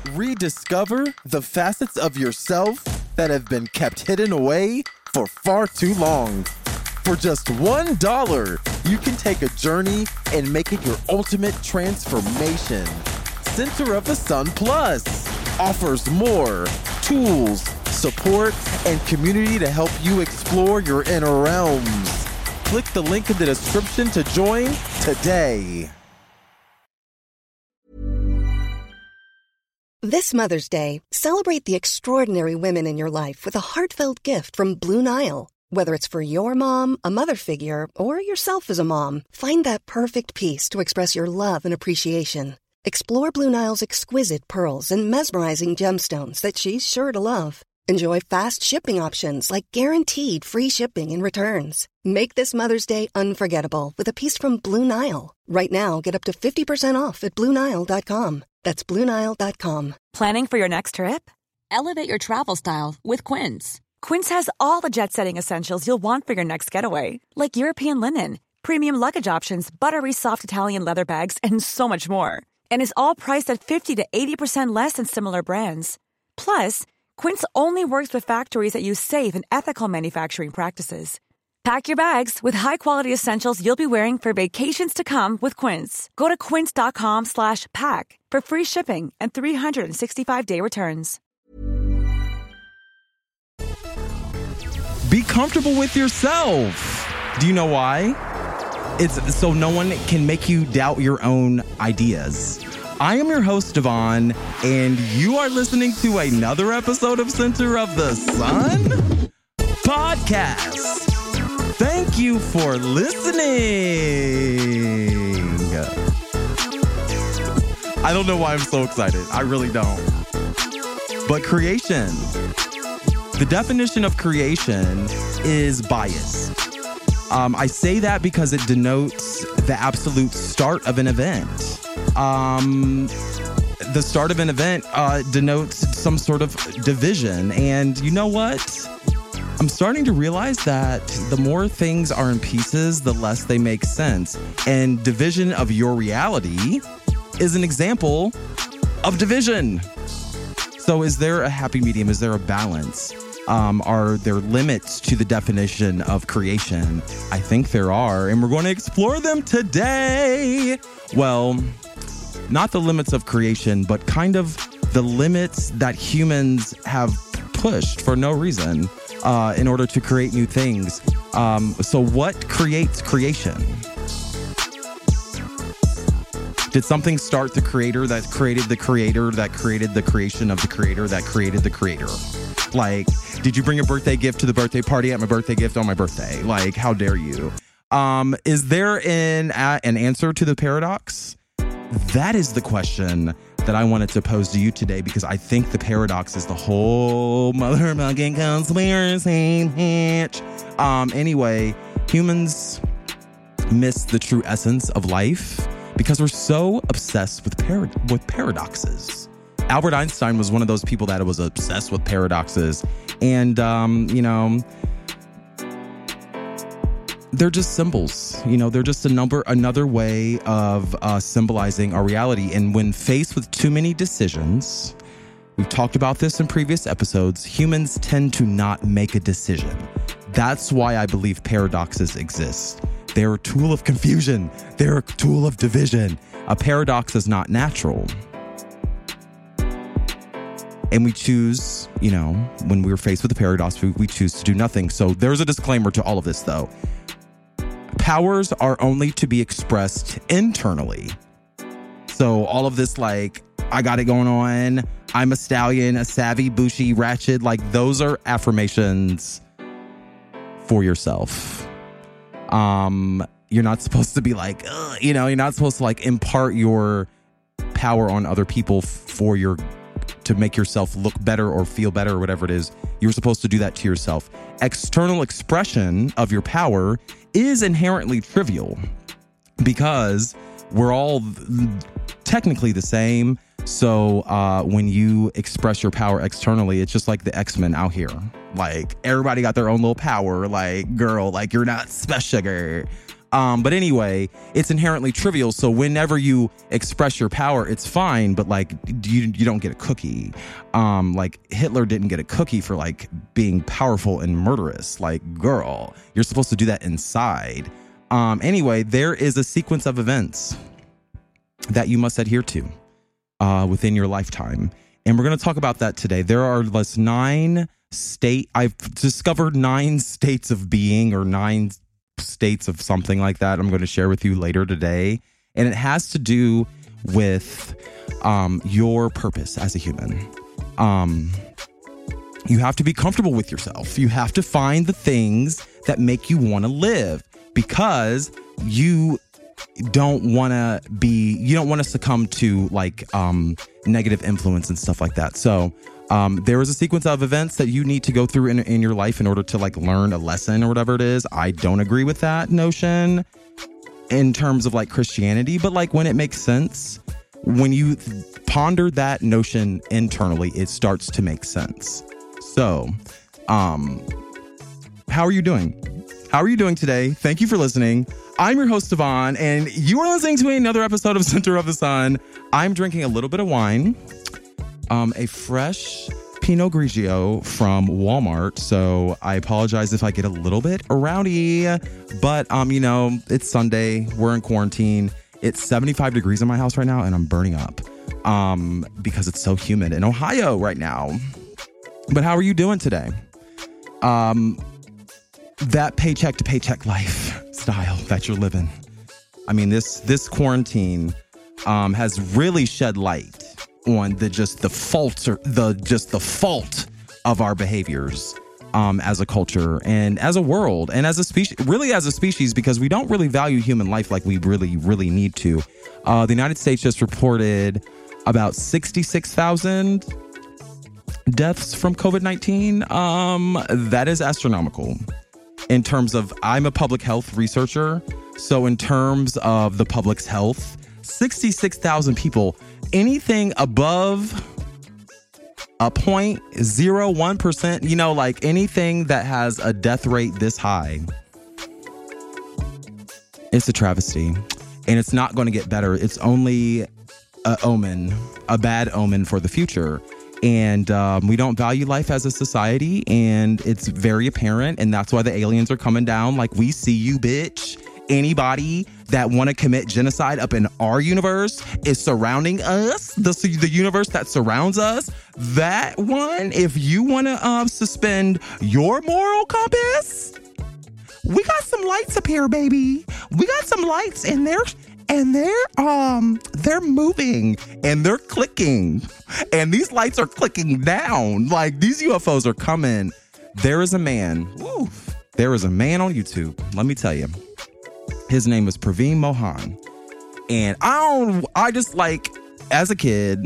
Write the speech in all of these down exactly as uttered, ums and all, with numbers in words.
Rediscover the facets of yourself that have been kept hidden away for far too long. For just one dollar, you can take a journey and make it your ultimate transformation. Center of the Sun Plus offers more tools, support, and community to help you explore your inner realms. Click the link in the description to join today. This Mother's Day, celebrate the extraordinary women in your life with a heartfelt gift from Blue Nile. Whether it's for your mom, a mother figure, or yourself as a mom, find that perfect piece to express your love and appreciation. Explore Blue Nile's exquisite pearls and mesmerizing gemstones that she's sure to love. Enjoy fast shipping options like guaranteed free shipping and returns. Make this Mother's Day unforgettable with a piece from Blue Nile. Right now, get up to fifty percent off at Blue Nile dot com. That's Blue Nile dot com. Planning for your next trip? Elevate your travel style with Quince. Quince has all the jet-setting essentials you'll want for your next getaway, like European linen, premium luggage options, buttery soft Italian leather bags, and so much more. And is all priced at fifty to eighty percent less than similar brands. Plus, Quince only works with factories that use safe and ethical manufacturing practices. Pack your bags with high-quality essentials you'll be wearing for vacations to come with Quince. Go to quince.com slash pack for free shipping and three sixty-five day returns. Be comfortable with yourself. Do you know why? It's so no one can make you doubt your own ideas. I am your host, Devon, and you are listening to another episode of Center of the Sun podcast. Thank you for listening. I don't know why I'm so excited. I really don't. But creation. The definition of creation is biased. Um, I say that because it denotes the absolute start of an event. Um, the start of an event uh, denotes some sort of division. And you know what? I'm starting to realize that the more things are in pieces, the less they make sense. And division of your reality is an example of division. So is there a happy medium? Is there a balance? Um, are there limits to the definition of creation? I think there are, and we're going to explore them today. Well, not the limits of creation, but kind of the limits that humans have pushed for no reason uh, in order to create new things. Um, so what creates creation? Did something start the creator that created the creator that created the creation of the creator that created the creator? Like, did you bring a birthday gift to the birthday party at my birthday gift on my birthday? Like, how dare you? Um, is there an, uh, an answer to the paradox? That is the question that I wanted to pose to you today, because I think the paradox is the whole motherfucking conspiracy. Um, anyway, humans miss the true essence of life because we're so obsessed with par- with paradoxes. Albert Einstein was one of those people that was obsessed with paradoxes. And, um, you know, they're just symbols. You know, they're just a number, another way of uh, symbolizing our reality. And when faced with too many decisions, we've talked about this in previous episodes, humans tend to not make a decision. That's why I believe paradoxes exist. They're a tool of confusion. They're a tool of division. A paradox is not natural. And we choose, you know, when we're faced with a paradox, we, we choose to do nothing. So there's a disclaimer to all of this, though. Powers are only to be expressed internally. So all of this, like, I got it going on, I'm a stallion, a savvy, bushy, ratchet, like, those are affirmations for yourself. Um, you're not supposed to be like, ugh, you know, you're not supposed to, like, impart your power on other people for your to make yourself look better or feel better or whatever it is. You're supposed to do that to yourself. External expression of your power is inherently trivial because we're all technically the same. So uh, when you express your power externally, it's just like the X-Men out here. Like, everybody got their own little power. Like, girl, like, you're not special. Um, but anyway, it's inherently trivial. So whenever you express your power, it's fine. But like, you you don't get a cookie. Um, like Hitler didn't get a cookie for like being powerful and murderous. Like, girl, you're supposed to do that inside. Um, anyway, there is a sequence of events that you must adhere to uh, within your lifetime. And we're going to talk about that today. There are less nine state. I've discovered nine states of being, or nine states of something like that. I'm going to share with you later today. And it has to do with um, your purpose as a human. Um, you have to be comfortable with yourself. You have to find the things that make you want to live, because you don't want to be, you don't want to succumb to like um, negative influence and stuff like that. So um, there is a sequence of events that you need to go through in, in your life in order to like learn a lesson or whatever it is. I don't agree with that notion in terms of like Christianity, but like when it makes sense, when you ponder that notion internally, it starts to make sense. So, um, how are you doing? How are you doing today? Thank you for listening. I'm your host, Devon, and you are listening to another episode of Center of the Sun. I'm drinking a little bit of wine, um, a fresh Pinot Grigio from Walmart. So I apologize if I get a little bit rowdy, but, um, you know, it's Sunday. We're in quarantine. It's seventy-five degrees in my house right now, and I'm burning up um, because it's so humid in Ohio right now. But how are you doing today? Um, that paycheck to paycheck lifestyle that you're living. I mean, this this quarantine um, has really shed light on the just the fault or the just the fault of our behaviors um, as a culture and as a world and as a species, really as a species, because we don't really value human life like we really, really need to. Uh, the United States just reported about sixty-six thousand deaths from covid nineteen. Um, that is astronomical. In terms of, I'm a public health researcher, so in terms of the public's health, sixty-six thousand people, anything above a zero point zero one percent, you know, like anything that has a death rate this high, it's a travesty. And it's not going to get better. It's only a omen, a bad omen for the future. And um, we don't value life as a society, and it's very apparent. And that's why the aliens are coming down. Like, we see you, bitch. Anybody that want to commit genocide up in our universe is surrounding us. The, the universe that surrounds us. That one, if you want to uh, suspend your moral compass, we got some lights up here, baby. We got some lights in there. And they're um they're moving and they're clicking, and these lights are clicking down. Like, these U F Os are coming. There is a man. Woo, there is a man on YouTube. Let me tell you, his name is Praveen Mohan, and I don't. I just like as a kid,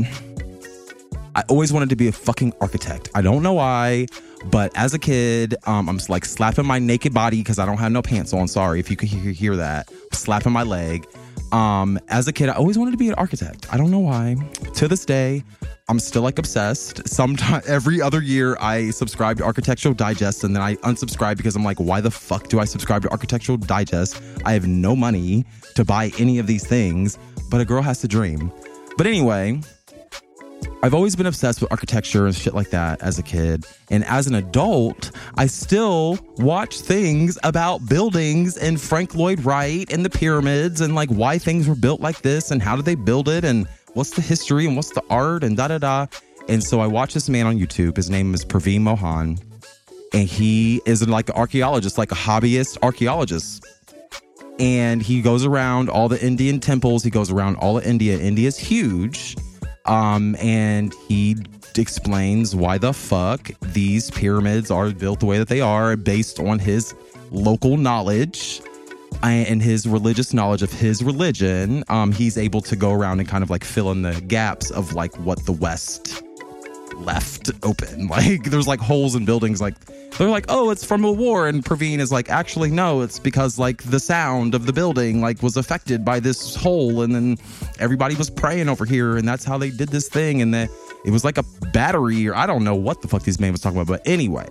I always wanted to be a fucking architect. I don't know why, but as a kid, um, I'm like slapping my naked body because I don't have no pants on. Sorry if you could hear, hear that. Slapping my leg. Um, as a kid, I always wanted to be an architect. I don't know why. To this day, I'm still like obsessed. Sometime every other year, I subscribe to Architectural Digest, and then I unsubscribe because I'm like, why the fuck do I subscribe to Architectural Digest? I have no money to buy any of these things, but a girl has to dream. But anyway, I've always been obsessed with architecture and shit like that as a kid. And as an adult, I still watch things about buildings and Frank Lloyd Wright and the pyramids and like why things were built like this and how did they build it and what's the history and what's the art and da da da. And so I watch this man on YouTube. His name is Praveen Mohan. And he is like an archaeologist, like a hobbyist archaeologist. And he goes around all the Indian temples. He goes around all of India. India's huge. Um, and he explains why the fuck these pyramids are built the way that they are based on his local knowledge and his religious knowledge of his religion. Um, he's able to go around and kind of like fill in the gaps of like what the West left open. Like, there's like holes in buildings. Like, they're like, oh, it's from a war. And Praveen is like, actually, no, it's because like the sound of the building like was affected by this hole. And then everybody was praying over here. And that's how they did this thing. And then it was like a battery, or I don't know what the fuck this man was talking about. But anyway, he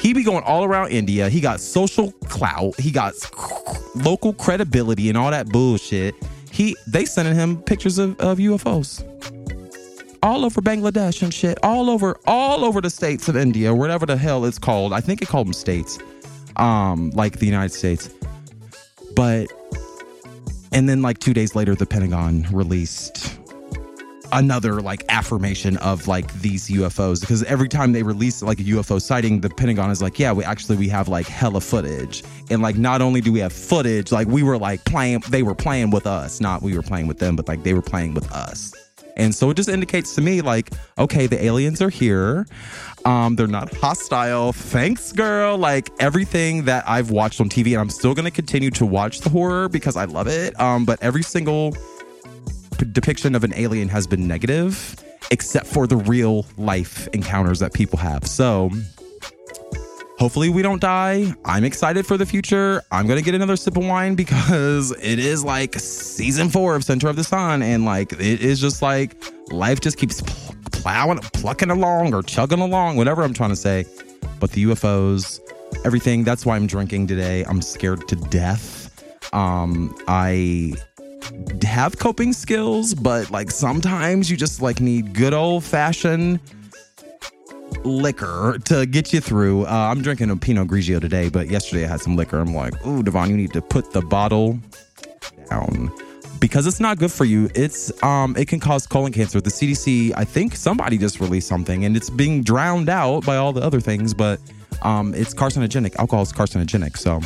He be going all around India. He got social clout. He got local credibility and all that bullshit. He they sending him pictures of, of U F Os all over Bangladesh and shit, all over all over the states of India, whatever the hell it's called. I think it called them states, um, like the United States. But and then like two days later, the Pentagon released another like affirmation of like these U F Os, because every time they release like a U F O sighting, the Pentagon is like, yeah, we actually we have like hella footage. And like not only do we have footage, like we were like playing, they were playing with us, not we were playing with them, but like they were playing with us. And so it just indicates to me like, okay, the aliens are here. Um, they're not hostile. Thanks, girl. Like everything that I've watched on T V, and I'm still going to continue to watch the horror because I love it. Um, but every single depiction of an alien has been negative, except for the real life encounters that people have. So hopefully we don't die. I'm excited for the future. I'm going to get another sip of wine because it is like season four of Center of the Sun. And like, it is just like life just keeps pl- plowing, plucking along or chugging along, whatever I'm trying to say. But the U F Os, everything, that's why I'm drinking today. I'm scared to death. Um, I have coping skills, but like sometimes you just like need good old fashioned liquor to get you through. Uh, I'm drinking a Pinot Grigio today, but yesterday I had some liquor. I'm like, ooh, Devon, you need to put the bottle down because it's not good for you. It's um, it can cause colon cancer. The C D C, I think somebody just released something, and it's being drowned out by all the other things, but um, it's carcinogenic. Alcohol is carcinogenic, so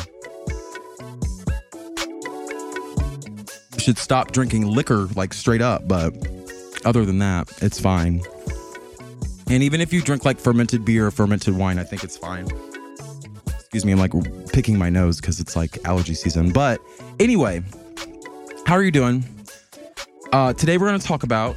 you should stop drinking liquor like straight up. But other than that, it's fine. And even if you drink like fermented beer or fermented wine, I think it's fine. Excuse me, I'm like picking my nose because it's like allergy season. But anyway, how are you doing? Uh, today we're going to talk about,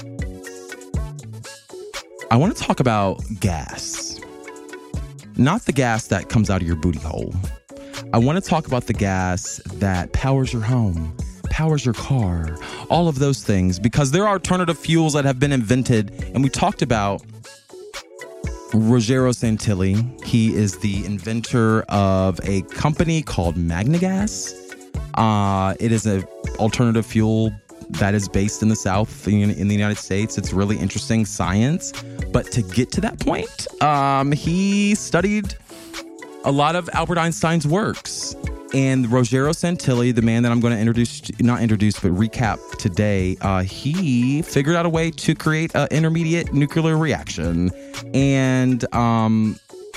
I want to talk about gas. Not the gas that comes out of your booty hole. I want to talk about the gas that powers your home, powers your car, all of those things, because there are alternative fuels that have been invented. And we talked about Rogero Santilli. He is the inventor of a company called Magnagas. Uh, it is an alternative fuel that is based in the South in, in the United States. It's really interesting science. But to get to that point, um, he studied a lot of Albert Einstein's works. And Rogero Santilli, the man that I'm going to introduce, not introduce, but recap today, uh, he figured out a way to create an intermediate nuclear reaction. And um,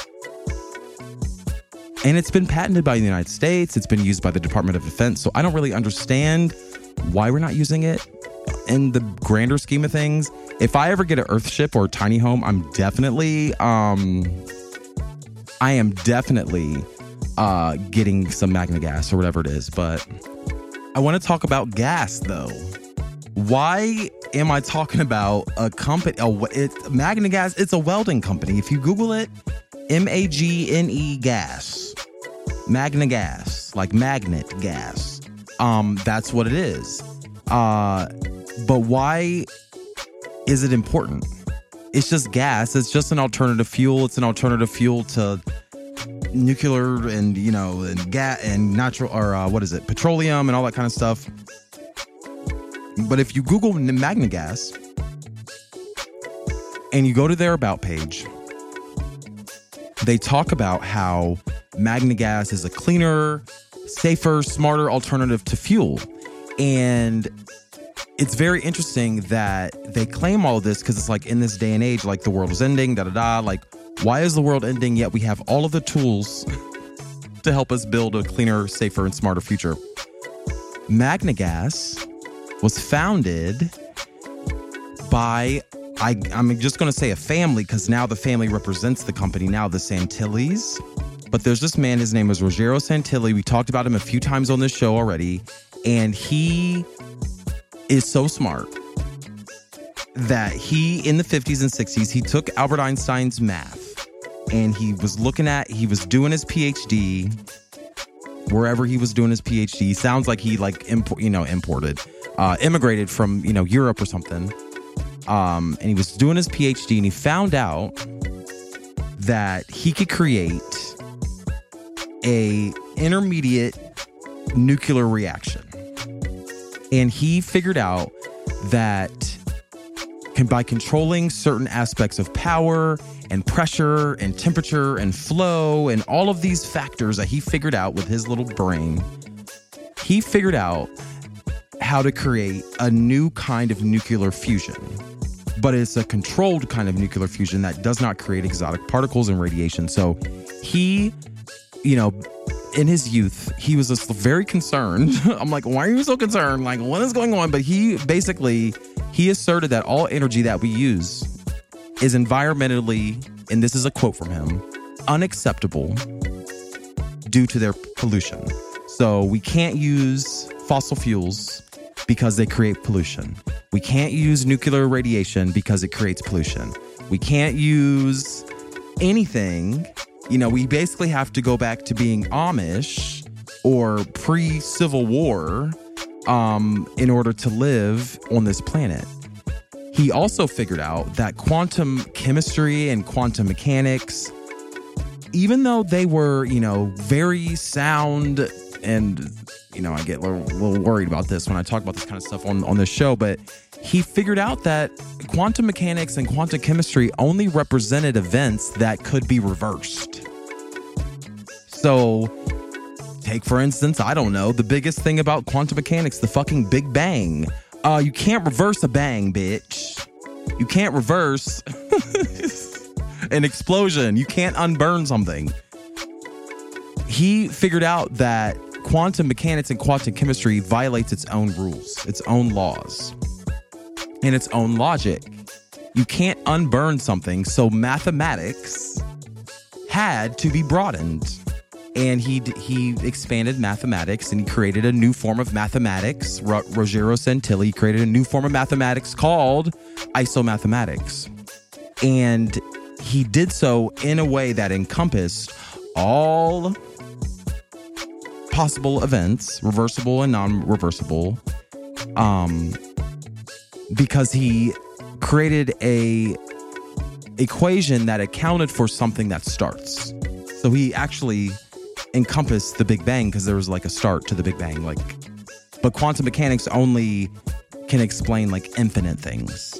and it's been patented by the United States. It's been used by the Department of Defense. So I don't really understand why we're not using it in the grander scheme of things. If I ever get an Earthship or a tiny home, I'm definitely, um, I am definitely... Uh, getting some Magnagas or whatever it is. But I want to talk about gas, though. Why am I talking about a company? Oh, it, Magnagas, it's a welding company. If you Google it, M A G N E gas. Magnagas, like magnet gas. Um, that's what it is. Uh, but why is it important? It's just gas. It's just an alternative fuel. It's an alternative fuel to nuclear and, you know, and gas and natural, or uh, what is it, petroleum and all that kind of stuff. But if you Google Magnagas and you go to their about page, they talk about how Magnagas is a cleaner, safer, smarter alternative to fuel. And it's very interesting that they claim all of this because it's like in this day and age, like the world is ending, da da da, like, why is the world ending, yet we have all of the tools to help us build a cleaner, safer, and smarter future? Magnagas was founded by, I, I'm just going to say a family, because now the family represents the company now, the Santillis. But there's this man, his name is Rogero Santilli. We talked about him a few times on this show already. And he is so smart that he, in the fifties and sixties, he took Albert Einstein's math. And he was looking at, he was doing his P H D wherever he was doing his P H D. Sounds like he like, import, you know, imported, uh, immigrated from, you know, Europe or something. Um, and he was doing his P H D and he found out that he could create a intermediate nuclear reaction. And he figured out that can, by controlling certain aspects of power and pressure and temperature and flow and all of these factors that he figured out with his little brain, he figured out how to create a new kind of nuclear fusion. But it's a controlled kind of nuclear fusion that does not create exotic particles and radiation. So he, you know, in his youth, he was just very concerned. I'm like, why are you so concerned? Like, what is going on? But he basically, he asserted that all energy that we use is environmentally, and this is a quote from him, unacceptable due to their pollution. So we can't use fossil fuels because they create pollution. We can't use nuclear radiation because it creates pollution. We can't use anything. You know, we basically have to go back to being Amish or pre-Civil War um, in order to live on this planet. He also figured out that quantum chemistry and quantum mechanics, even though they were, you know, very sound, and, you know, I get a little, a little worried about this when I talk about this kind of stuff on, on this show, but he figured out that quantum mechanics and quantum chemistry only represented events that could be reversed. So, take, for instance, I don't know, the biggest thing about quantum mechanics, the fucking Big Bang. Uh, you can't reverse a bang, bitch. You can't reverse an explosion. You can't unburn something. He figured out that quantum mechanics and quantum chemistry violates its own rules, its own laws, and its own logic. You can't unburn something, so mathematics had to be broadened. And he he expanded mathematics, and he created a new form of mathematics. Ro- Rogero Santilli created a new form of mathematics called isomathematics. And he did so in a way that encompassed all possible events, reversible and non-reversible, um, because he created a equation that accounted for something that starts. So he actually encompassed the Big Bang because there was like a start to the Big Bang. Like, but quantum mechanics only can explain like infinite things.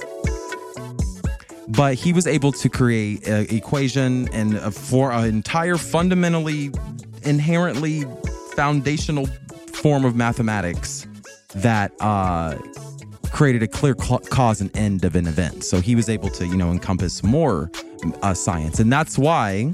But he was able to create an equation and a, for an entire fundamentally, inherently foundational form of mathematics that uh, created a clear ca- cause and end of an event. So he was able to, you know, encompass more uh, science. And that's why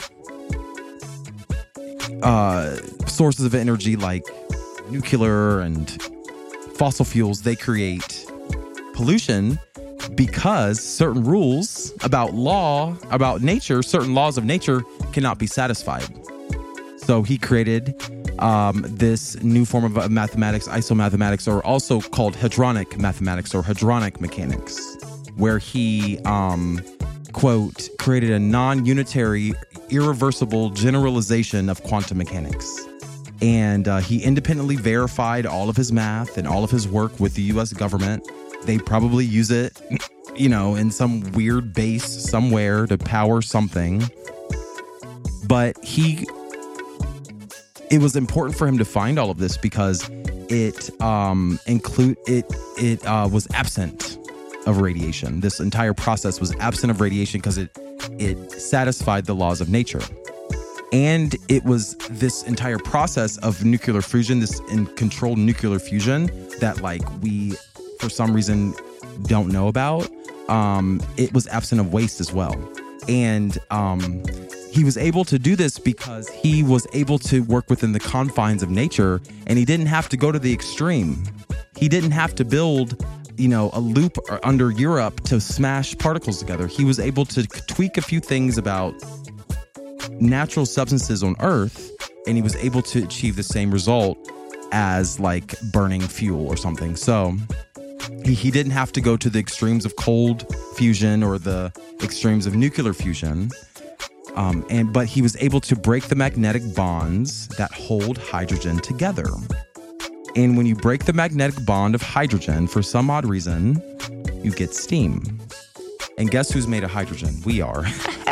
uh, sources of energy like nuclear and fossil fuels, they create pollution because certain rules about law, about nature, certain laws of nature cannot be satisfied. So he created um, this new form of mathematics, isomathematics, or also called hadronic mathematics or hadronic mechanics, where he, um, quote, created a non-unitary, irreversible generalization of quantum mechanics. And uh, he independently verified all of his math and all of his work with the U S government. They probably use it, you know, in some weird base somewhere to power something. But he, it was important for him to find all of this because it um, include it. It uh, was absent of radiation. This entire process was absent of radiation because it it satisfied the laws of nature. And it was this entire process of nuclear fusion, this in controlled nuclear fusion that like we, for some reason, don't know about. Um, it was absent of waste as well. And um, he was able to do this because he was able to work within the confines of nature, and he didn't have to go to the extreme. He didn't have to build, you know, a loop under Europe to smash particles together. He was able to tweak a few things about natural substances on Earth, and he was able to achieve the same result as like burning fuel or something. So he, he didn't have to go to the extremes of cold fusion or the extremes of nuclear fusion. Um, and but he was able to break the magnetic bonds that hold hydrogen together. And when you break the magnetic bond of hydrogen, for some odd reason, you get steam. And guess who's made of hydrogen? We are.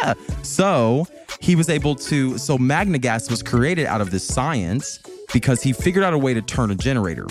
Yeah. So he was able to, so MagnaGas was created out of this science because he figured out a way to turn a generator.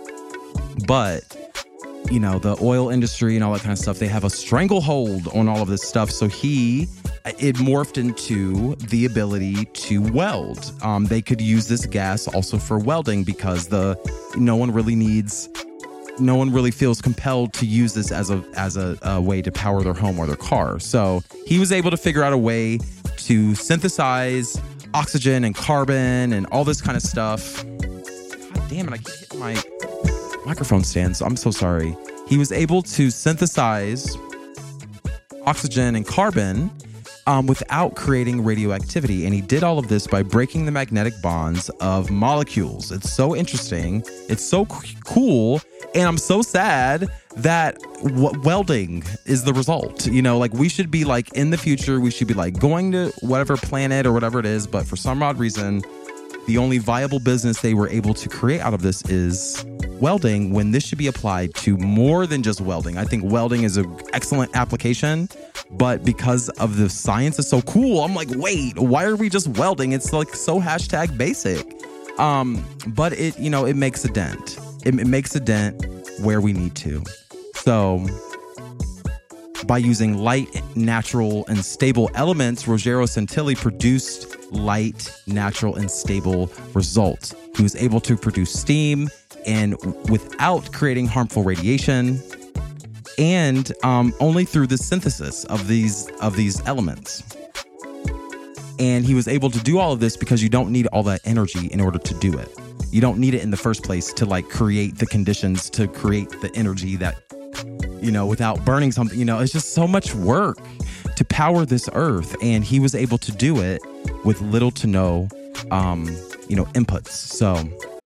But, you know, the oil industry and all that kind of stuff, they have a stranglehold on all of this stuff. So he, it morphed into the ability to weld. Um, they could use this gas also for welding because the no one really needs, no one really feels compelled to use this as a as a, a way to power their home or their car. So he was able to figure out a way to synthesize oxygen and carbon and all this kind of stuff. God damn it, I keep hitting my microphone stand, so I'm so sorry. He was able to synthesize oxygen and carbon um, without creating radioactivity. And he did all of this by breaking the magnetic bonds of molecules. It's so interesting. It's so c- cool. And I'm so sad that w- welding is the result. You know, like we should be like in the future, we should be like going to whatever planet or whatever it is. But for some odd reason, the only viable business they were able to create out of this is welding, when this should be applied to more than just welding. I think welding is an excellent application, but because of the science is so cool, I'm like, wait, why are we just welding? It's like so hashtag basic. Um, but it, you know, it makes a dent. It, it makes a dent where we need to. So by using light, natural, and stable elements, Rogero Santilli produced light, natural, and stable results. He was able to produce steam and without creating harmful radiation, and um, only through the synthesis of these of these elements. And he was able to do all of this because you don't need all that energy in order to do it. You don't need it in the first place to like create the conditions to create the energy that, you know, without burning something. You know, it's just so much work to power this earth, and he was able to do it with little to no, um, you know, inputs. So.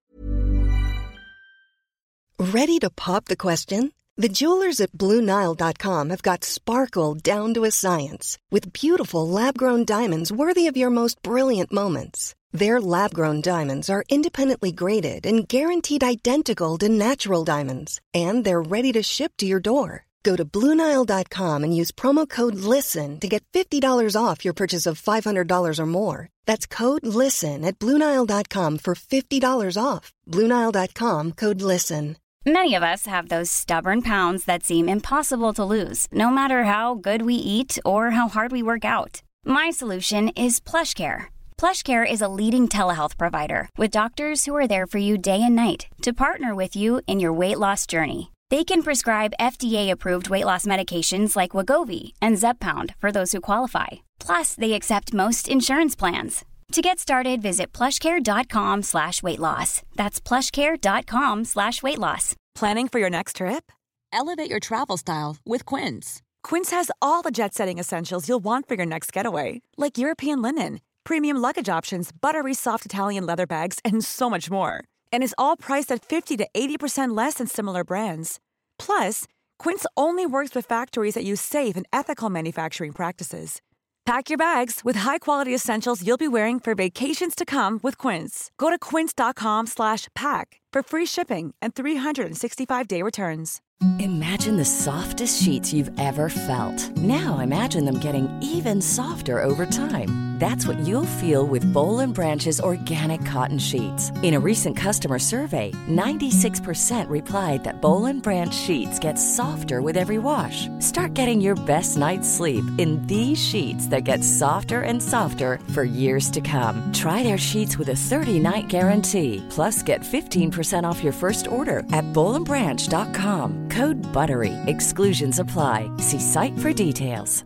Ready to pop the question? The jewelers at Blue Nile dot com have got sparkle down to a science with beautiful lab-grown diamonds worthy of your most brilliant moments. Their lab-grown diamonds are independently graded and guaranteed identical to natural diamonds, and they're ready to ship to your door. Go to Blue Nile dot com and use promo code LISTEN to get fifty dollars off your purchase of five hundred dollars or more. That's code LISTEN at Blue Nile dot com for fifty dollars off. Blue Nile dot com, code LISTEN. Many of us have those stubborn pounds that seem impossible to lose, no matter how good we eat or how hard we work out. My solution is PlushCare. PlushCare is a leading telehealth provider with doctors who are there for you day and night to partner with you in your weight loss journey. They can prescribe F D A-approved weight loss medications like Wegovy and Zepbound for those who qualify. Plus, they accept most insurance plans. To get started, visit plushcare.com slash weight loss. That's plushcare.com slash weight loss. Planning for your next trip? Elevate your travel style with Quince. Quince has all the jet-setting essentials you'll want for your next getaway, like European linen, premium luggage options, buttery soft Italian leather bags, and so much more. And is all priced at fifty to eighty percent less than similar brands. Plus, Quince only works with factories that use safe and ethical manufacturing practices. Pack your bags with high-quality essentials you'll be wearing for vacations to come with Quince. Go to quince.com slash pack for free shipping and three sixty-five day returns. Imagine the softest sheets you've ever felt. Now imagine them getting even softer over time. That's what you'll feel with Boll and Branch's organic cotton sheets. In a recent customer survey, ninety-six percent replied that Boll and Branch sheets get softer with every wash. Start getting your best night's sleep in these sheets that get softer and softer for years to come. Try their sheets with a thirty-night guarantee. Plus, get fifteen percent off your first order at boll and branch dot com. Code BUTTERY. Exclusions apply. See site for details.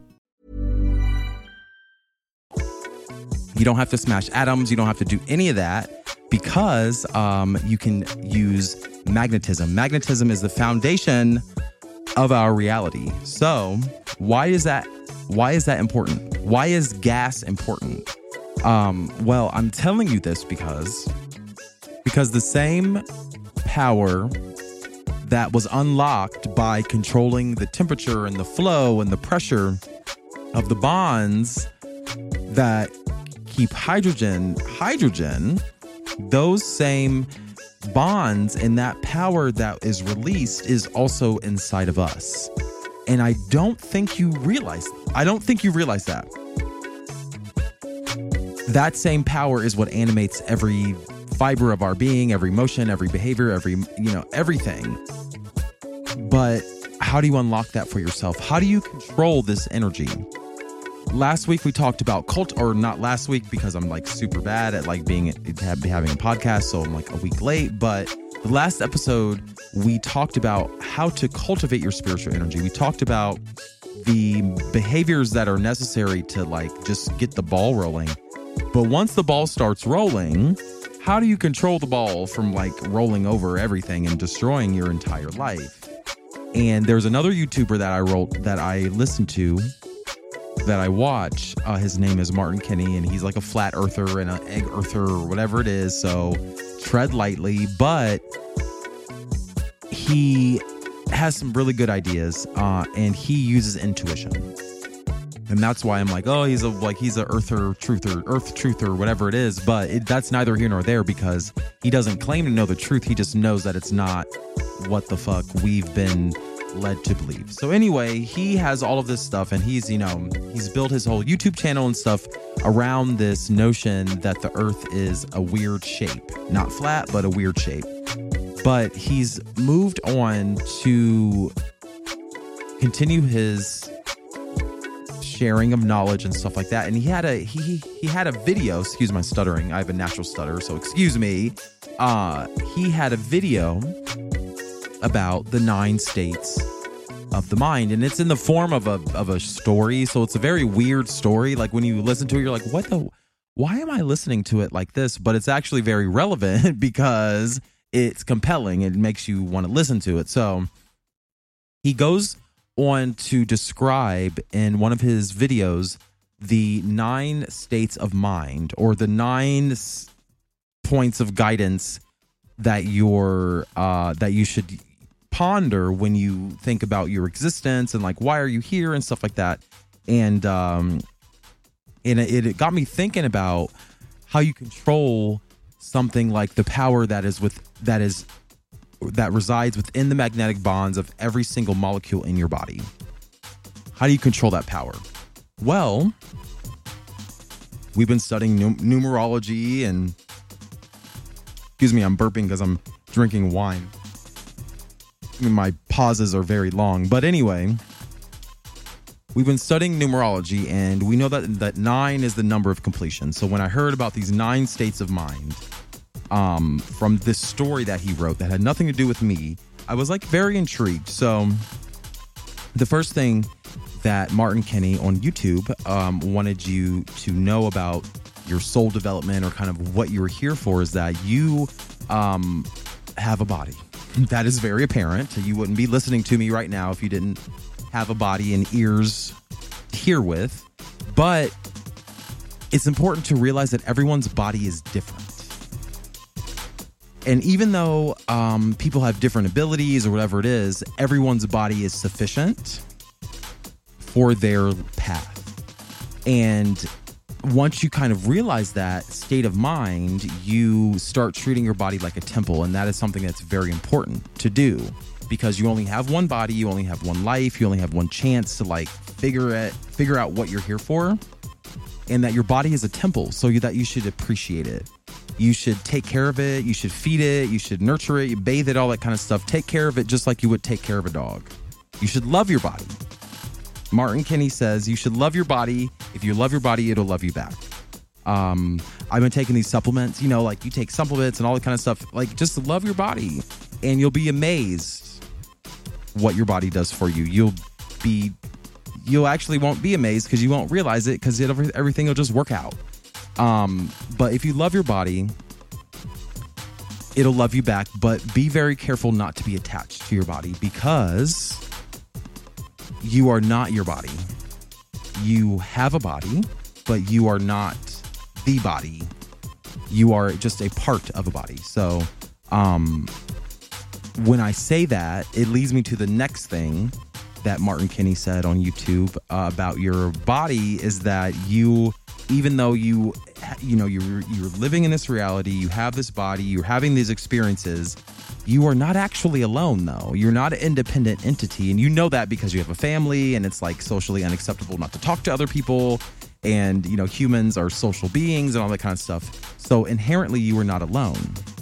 You don't have to smash atoms. You don't have to do any of that because um, you can use magnetism. Magnetism is the foundation of our reality. So why is that? Why is that important? Why is gas important? Um, well, I'm telling you this because because the same power that was unlocked by controlling the temperature and the flow and the pressure of the bonds that keep hydrogen hydrogen, those same bonds and that power that is released is also inside of us. And I don't think you realize, I don't think you realize that. That same power is what animates every fiber of our being, every emotion, every behavior, every, you know, everything. But how do you unlock that for yourself? How do you control this energy? Last week we talked about cult, or not last week because I'm like super bad at like being having a podcast, so I'm like a week late. But the last episode we talked about how to cultivate your spiritual energy. We talked about the behaviors that are necessary to like just get the ball rolling. But once the ball starts rolling, how do you control the ball from like rolling over everything and destroying your entire life? And there's another YouTuber that I wrote that I listened to, that I watch. Uh, his name is Martin Kinney, and he's like a flat earther and an egg earther or whatever it is. So tread lightly, but he has some really good ideas, uh, and he uses intuition. And that's why I'm like, oh, he's a like he's a earther, truther, earth truther, whatever it is. But it, that's neither here nor there, because he doesn't claim to know the truth. He just knows that it's not what the fuck we've been led to believe. So anyway, he has all of this stuff, and he's, you know, he's built his whole YouTube channel and stuff around this notion that the earth is a weird shape, not flat, but a weird shape. But he's moved on to continue his sharing of knowledge and stuff like that. And he had a he he had a video, excuse my stuttering, I have a natural stutter, so excuse me. Uh he had a video about the nine states of the mind, and it's in the form of a of a story. So it's a very weird story. Like when you listen to it, you're like, what the why am I listening to it like this? But it's actually very relevant because it's compelling. It makes you want to listen to it. So he goes on to describe in one of his videos the nine states of mind, or the nine s- points of guidance that you're uh, that you should ponder when you think about your existence and like why are you here and stuff like that. And um, and it, it got me thinking about how you control something like the power that is with that is. that resides within the magnetic bonds of every single molecule in your body. How do you control that power? Well, we've been studying num- numerology and, excuse me, I'm burping because I'm drinking wine. I mean, my pauses are very long. But anyway, we've been studying numerology, and we know that, that nine is the number of completion. So when I heard about these nine states of mind, Um, from this story that he wrote that had nothing to do with me, I was like very intrigued. So the first thing that Martin Kinney on YouTube um, wanted you to know about your soul development, or kind of what you were here for, is that you um, have a body. That is very apparent. You wouldn't be listening to me right now if you didn't have a body and ears to hear with. But it's important to realize that everyone's body is different. And even though um, people have different abilities or whatever it is, everyone's body is sufficient for their path. And once you kind of realize that state of mind, you start treating your body like a temple. And that is something that's very important to do, because you only have one body, you only have one life, you only have one chance to like figure it, figure out what you're here for. And that your body is a temple, so that you should appreciate it. You should take care of it. You should feed it. You should nurture it. You bathe it, all that kind of stuff. Take care of it just like you would take care of a dog. You should love your body. Martin Kinney says you should love your body. If you love your body, it'll love you back. Um, I've been taking these supplements, you know, like you take supplements and all that kind of stuff. Like, just love your body, and you'll be amazed what your body does for you. You'll be, you'll actually won't be amazed because you won't realize it, because everything will just work out. Um, but if you love your body, it'll love you back. But be very careful not to be attached to your body, because you are not your body. You have a body, but you are not the body. You are just a part of a body. So, um, when I say that, it leads me to the next thing that Martin Kinney said on YouTube uh, about your body, is that you even though you, you know, you're, you're living in this reality, you have this body, you're having these experiences, you are not actually alone, though. You're not an independent entity. And you know that because you have a family and it's like socially unacceptable not to talk to other people. And, you know, humans are social beings and all that kind of stuff. So inherently, you are not alone.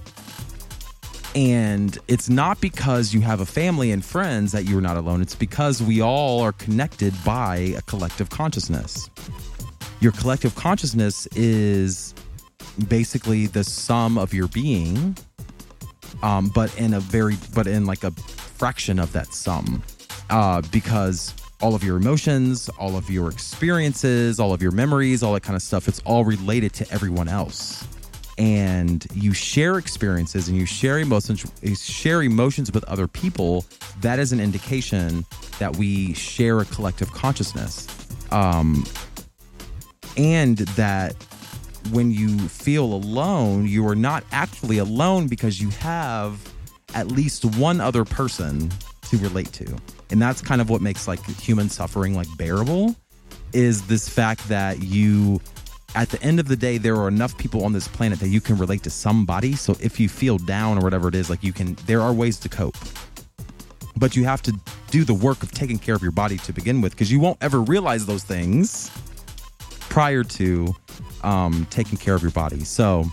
And it's not because you have a family and friends that you're not alone. It's because we all are connected by a collective consciousness. Your collective consciousness is basically the sum of your being, um, but in a very, but in like a fraction of that sum, uh, because all of your emotions, all of your experiences, all of your memories, all that kind of stuff, it's all related to everyone else. And you share experiences and you share emotions, share emotions with other people. That is an indication that we share a collective consciousness. Um, and that when you feel alone, you are not actually alone because you have at least one other person to relate to. And that's kind of what makes like human suffering like bearable, is this fact that you, at the end of the day, there are enough people on this planet that you can relate to somebody. So if you feel down or whatever it is, like you can, there are ways to cope. But you have to do the work of taking care of your body to begin with, because you won't ever realize those things prior to um, taking care of your body. So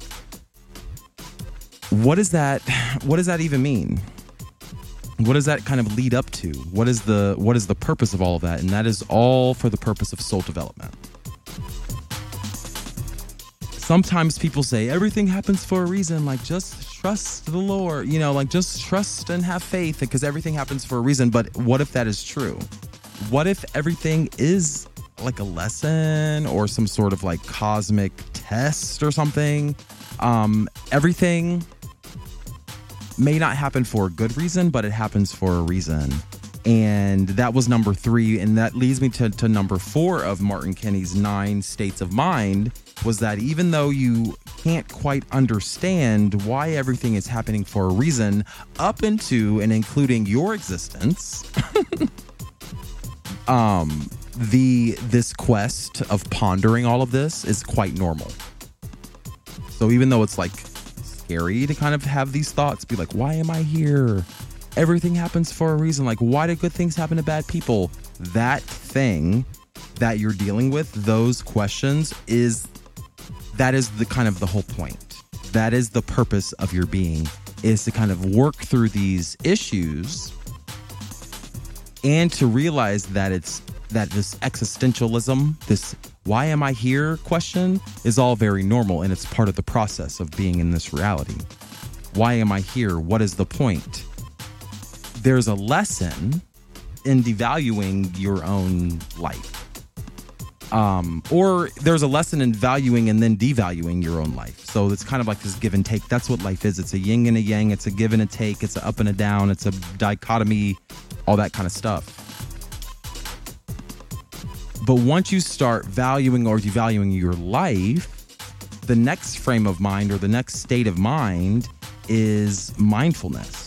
what is that? What does that even mean? What does that kind of lead up to? What is the what is the purpose of all of that? And that is all for the purpose of soul development. Sometimes people say everything happens for a reason, like just trust the Lord, you know, like just trust and have faith because everything happens for a reason. But what if that is true? What if everything is like a lesson or some sort of like cosmic test or something? Um, everything may not happen for a good reason, but it happens for a reason. And that was number three. And that leads me to, to number four of Martin Kenney's nine states of mind, was that even though you can't quite understand why everything is happening for a reason, up into and including your existence, um, the this quest of pondering all of this is quite normal. So even though it's like scary to kind of have these thoughts, be like, why am I here? Everything happens for a reason. Like, why do good things happen to bad people? That thing that you're dealing with, those questions, is that is the kind of the whole point. That is the purpose of your being, is to kind of work through these issues and to realize that it's that this existentialism, this why am I here question, is all very normal, and it's part of the process of being in this reality. Why am I here? What is the point? There's a lesson in devaluing your own life. Um, or there's a lesson in valuing and then devaluing your own life. So it's kind of like this give and take. That's what life is. It's a yin and a yang. It's a give and a take. It's an up and a down. It's a dichotomy, all that kind of stuff. But once you start valuing or devaluing your life, the next frame of mind or the next state of mind is mindfulness.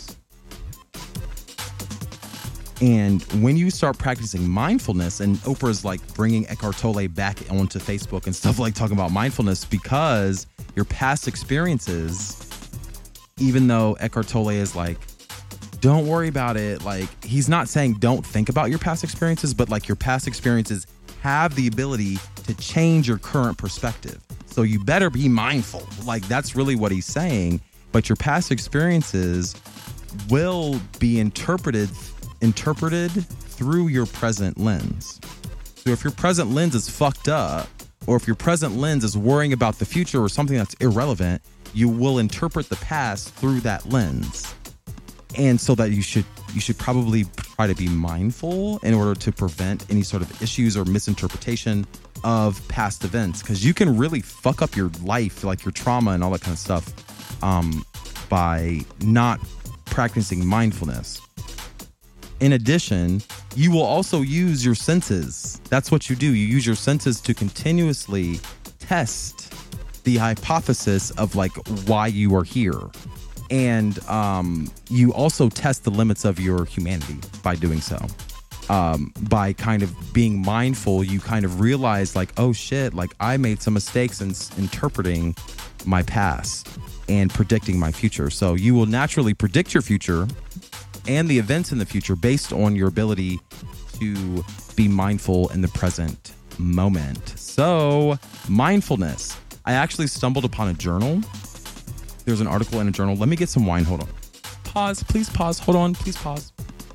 And when you start practicing mindfulness, and Oprah's like bringing Eckhart Tolle back onto Facebook and stuff, like talking about mindfulness, because your past experiences, even though Eckhart Tolle is like, don't worry about it. Like, he's not saying don't think about your past experiences, but like your past experiences have the ability to change your current perspective. So you better be mindful. Like, that's really what he's saying. But your past experiences will be interpreted interpreted through your present lens. So if your present lens is fucked up, or if your present lens is worrying about the future or something that's irrelevant, you will interpret the past through that lens. And so that you should you should probably try to be mindful in order to prevent any sort of issues or misinterpretation of past events, because you can really fuck up your life, like your trauma and all that kind of stuff, um, by not practicing mindfulness. In addition, you will also use your senses. That's what you do. You use your senses to continuously test the hypothesis of like why you are here. And um, you also test the limits of your humanity by doing so. um, by kind of being mindful, you kind of realize like, oh shit, like I made some mistakes in s- interpreting my past and predicting my future. So you will naturally predict your future and the events in the future based on your ability to be mindful in the present moment. So mindfulness. I actually stumbled upon a journal. There's an article in a journal. Let me get some wine. Hold on. Pause. Please pause. Hold on. Please pause.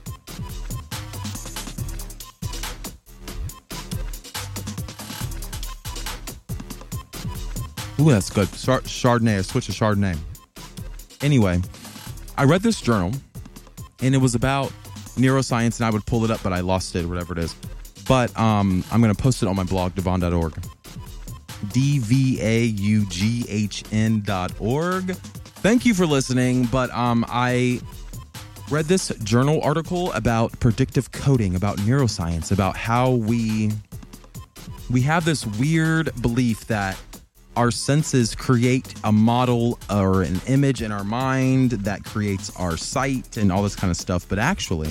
Ooh, that's good. Char- Chardonnay. I switched to Chardonnay. Anyway, I read this journal, and it was about neuroscience, and I would pull it up, but I lost it, or whatever it is. But um, I'm going to post it on my blog, devon dot org. D V A U G H N dot org. Thank you for listening, but um, I read this journal article about predictive coding, about neuroscience, about how we we have this weird belief that our senses create a model or an image in our mind that creates our sight and all this kind of stuff. But actually,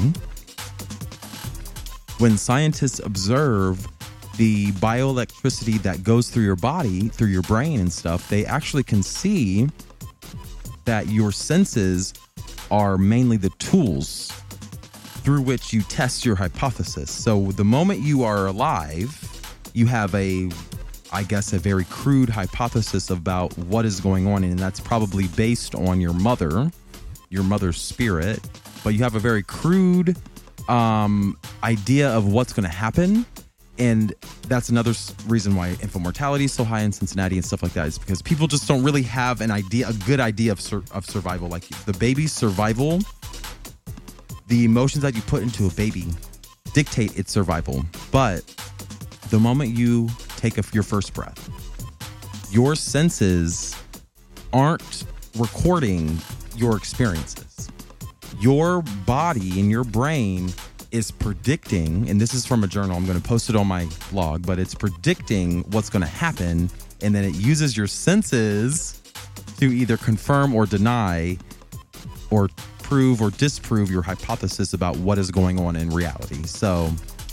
when scientists observe the bioelectricity that goes through your body, through your brain and stuff, they actually can see that your senses are mainly the tools through which you test your hypothesis. So the moment you are alive, you have a, I guess, a very crude hypothesis about what is going on, and that's probably based on your mother, your mother's spirit, but you have a very crude um, idea of what's going to happen. And that's another reason why infant mortality is so high in Cincinnati and stuff like that, is because people just don't really have an idea, a good idea of sur- of survival. Like the baby's survival, the emotions that you put into a baby dictate its survival. But the moment you take a, your first breath, your senses aren't recording your experiences. Your body and your brain is predicting, and this is from a journal, I'm going to post it on my blog, but it's predicting what's going to happen, and then it uses your senses to either confirm or deny or prove or disprove your hypothesis about what is going on in reality. So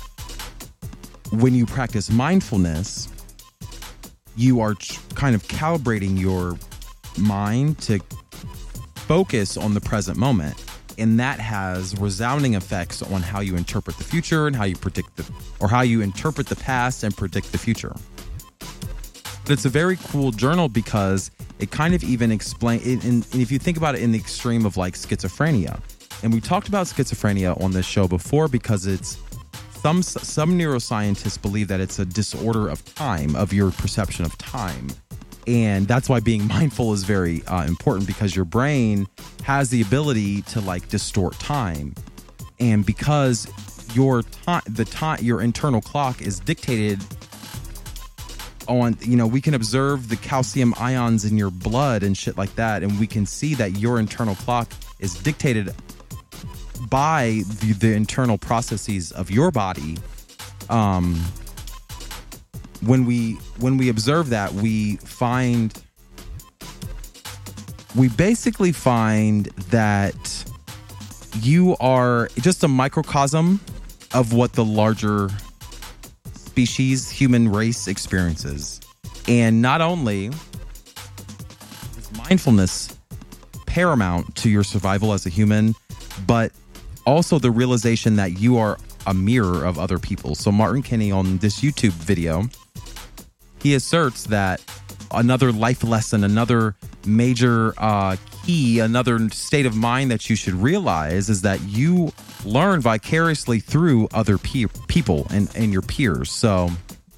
when you practice mindfulness, you are ch- kind of calibrating your mind to focus on the present moment. And that has resounding effects on how you interpret the future and how you predict the, or how you interpret the past and predict the future. But it's a very cool journal because it kind of even explain, and, and if you think about it in the extreme of like schizophrenia, and we talked about schizophrenia on this show before because it's some some neuroscientists believe that it's a disorder of time, of your perception of time. And that's why being mindful is very uh, important, because your brain has the ability to like distort time. And because your time, the time, your internal clock is dictated on, you know, we can observe the calcium ions in your blood and shit like that. And we can see that your internal clock is dictated by the, the internal processes of your body. Um, When we when we observe that, we find we basically find that you are just a microcosm of what the larger species, human race experiences. And not only is mindfulness paramount to your survival as a human, but also the realization that you are a mirror of other people. So Martin Kinney, on this YouTube video, he asserts that another life lesson, another major uh, key, another state of mind that you should realize is that you learn vicariously through other pe- people and, and your peers. So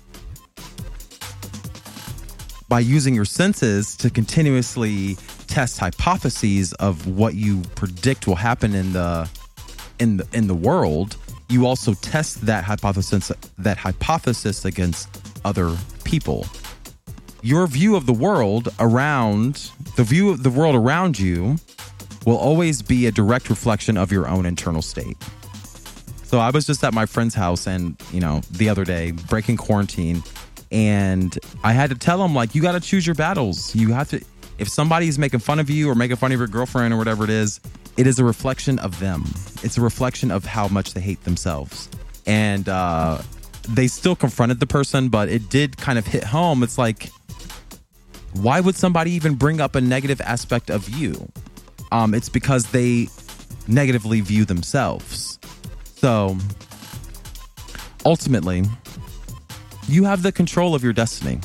by using your senses to continuously test hypotheses of what you predict will happen in the in the in the world, you also test that hypothesis that hypothesis against other people. Your view of the world around the view of the world around you will always be a direct reflection of your own internal state. So I was just at my friend's house, and you know, the other day, breaking quarantine, and I had to tell him, like, you got to choose your battles. You have to, if somebody's making fun of you or making fun of your girlfriend or whatever it is, it is a reflection of them. It's a reflection of how much they hate themselves. And uh, they still confronted the person, but it did kind of hit home. It's like, why would somebody even bring up a negative aspect of you? Um, it's because they negatively view themselves. So ultimately, you have the control of your destiny.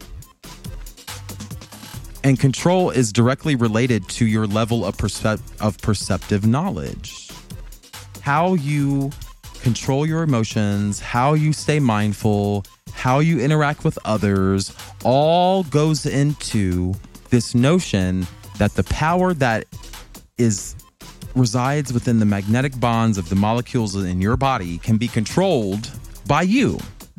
And control is directly related to your level of percep- of perceptive knowledge. How you control your emotions, how you stay mindful, how you interact with others, all goes into this notion that the power that is resides within the magnetic bonds of the molecules in your body can be controlled by you.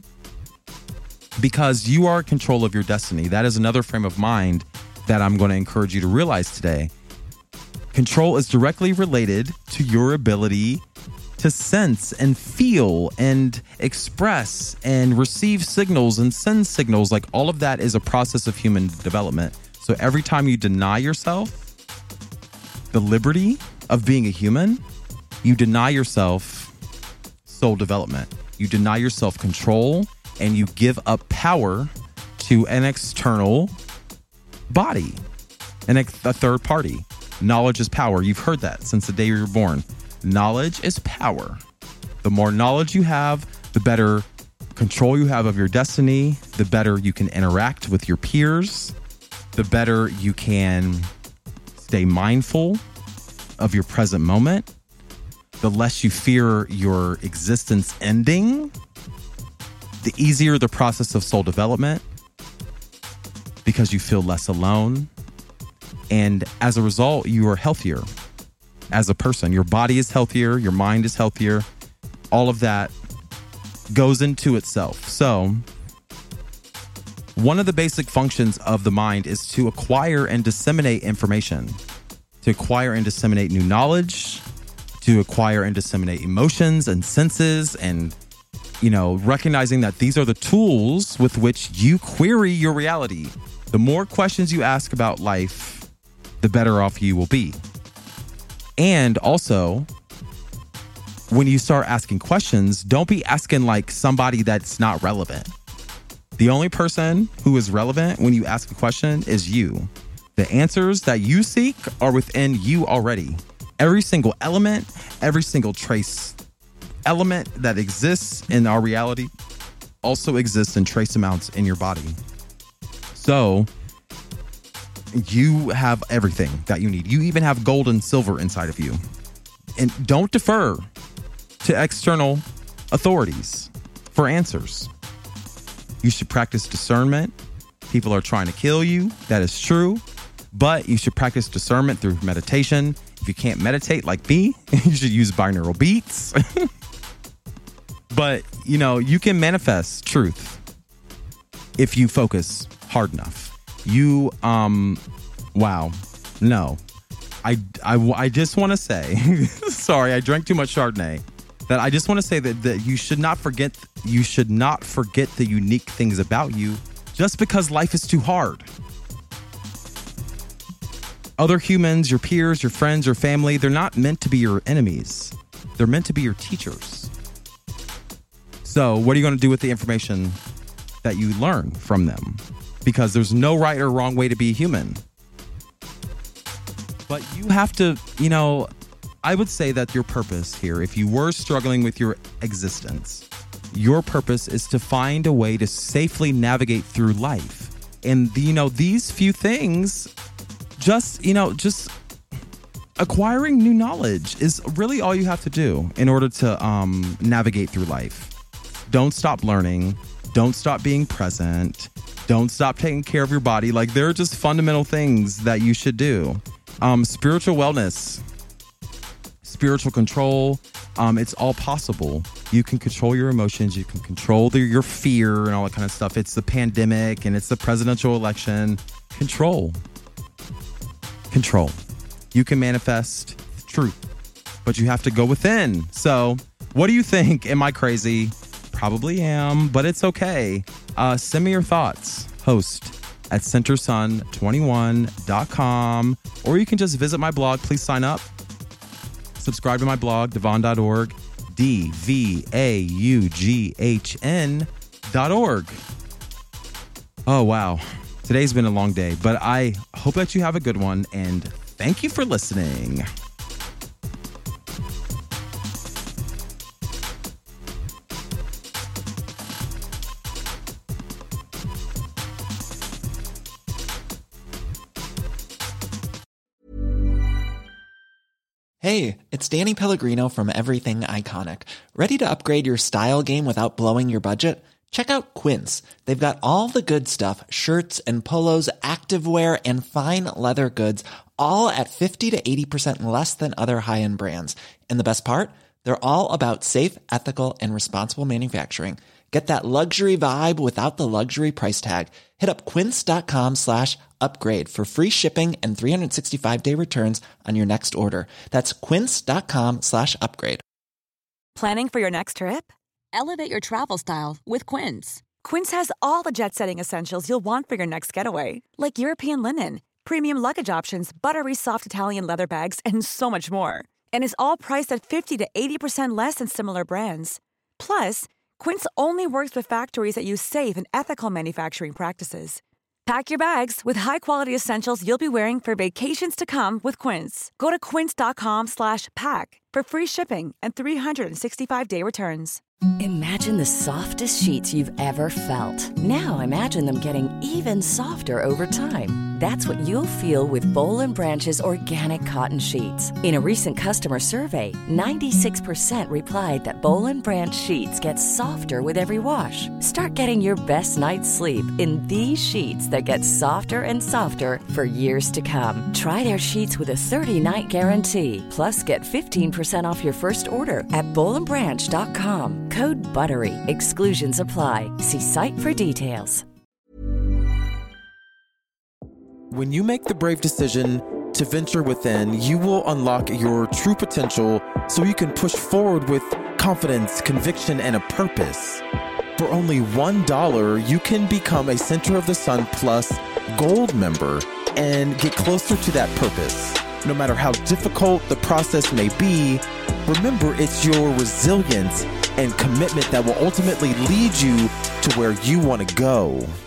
Because you are in control of your destiny. That is another frame of mind that I'm going to encourage you to realize today. Control is directly related to your ability to sense and feel and express and receive signals and send signals. Like, all of that is a process of human development. So every time you deny yourself the liberty of being a human, you deny yourself soul development. You deny yourself control, and you give up power to an external body, and a third party. Knowledge is power. You've heard that since the day you were born. Knowledge is power. The more knowledge you have, the better control you have of your destiny, the better you can interact with your peers, the better you can stay mindful of your present moment, the less you fear your existence ending, the easier the process of soul development, because you feel less alone. And as a result, you are healthier as a person. Your body is healthier. Your mind is healthier. All of that goes into itself. So one of the basic functions of the mind is to acquire and disseminate information, to acquire and disseminate new knowledge, to acquire and disseminate emotions and senses, and, you know, recognizing that these are the tools with which you query your reality. The more questions you ask about life, the better off you will be. And also, when you start asking questions, don't be asking like somebody that's not relevant. The only person who is relevant when you ask a question is you. The answers that you seek are within you already. Every single element, every single trace element that exists in our reality also exists in trace amounts in your body. So you have everything that you need. You even have gold and silver inside of you. And don't defer to external authorities for answers. You should practice discernment. People are trying to kill you. That is true. But you should practice discernment through meditation. If you can't meditate like me, you should use binaural beats. But, you know, you can manifest truth if you focus hard enough. You, um, wow, no, I, I, I just want to say, sorry, I drank too much Chardonnay, that I just want to say that, that you should not forget, you should not forget the unique things about you just because life is too hard. Other humans, your peers, your friends, your family, they're not meant to be your enemies. They're meant to be your teachers. So what are you going to do with the information that you learn from them? Because there's no right or wrong way to be human. But you have to, you know, I would say that your purpose here, if you were struggling with your existence, your purpose is to find a way to safely navigate through life. And, you know, these few things, just, you know, just acquiring new knowledge is really all you have to do in order to um, navigate through life. Don't stop learning. Don't stop being present. Don't stop taking care of your body. Like, there are just fundamental things that you should do. Um, spiritual wellness, spiritual control, um, it's all possible. You can control your emotions. You can control the, your fear and all that kind of stuff. It's the pandemic and it's the presidential election. Control. Control. You can manifest truth, but you have to go within. So what do you think? Am I crazy? Probably am, but it's okay. Uh, send me your thoughts. Host at center sun twenty-one dot com, or you can just visit my blog. Please sign up. Subscribe to my blog, devon dot org. D V A U G H N dot org. Oh, wow. Today's been a long day, but I hope that you have a good one, and thank you for listening. Hey, it's Danny Pellegrino from Everything Iconic. Ready to upgrade your style game without blowing your budget? Check out Quince. They've got all the good stuff, shirts and polos, activewear, and fine leather goods, all at fifty to eighty percent less than other high-end brands. And the best part? They're all about safe, ethical, and responsible manufacturing. Get that luxury vibe without the luxury price tag. Hit up quince.com slash upgrade for free shipping and three sixty-five day returns on your next order. That's quince.com slash upgrade. Planning for your next trip? Elevate your travel style with Quince. Quince has all the jet-setting essentials you'll want for your next getaway, like European linen, premium luggage options, buttery soft Italian leather bags, and so much more. And is all priced at fifty to eighty percent less than similar brands. Plus, Quince only works with factories that use safe and ethical manufacturing practices. Pack your bags with high-quality essentials you'll be wearing for vacations to come with Quince. Go to quince.com slash pack for free shipping and three sixty-five day returns. Imagine the softest sheets you've ever felt. Now imagine them getting even softer over time. That's what you'll feel with Boll and Branch's organic cotton sheets. In a recent customer survey, ninety-six percent replied that Boll and Branch sheets get softer with every wash. Start getting your best night's sleep in these sheets that get softer and softer for years to come. Try their sheets with a thirty-night guarantee. Plus, get fifteen percent off your first order at boll and branch dot com. Code BUTTERY. Exclusions apply. See site for details. When you make the brave decision to venture within, you will unlock your true potential so you can push forward with confidence, conviction, and a purpose. For only one dollar, you can become a Center of the Sun Plus Gold member and get closer to that purpose. No matter how difficult the process may be, remember it's your resilience and commitment that will ultimately lead you to where you want to go.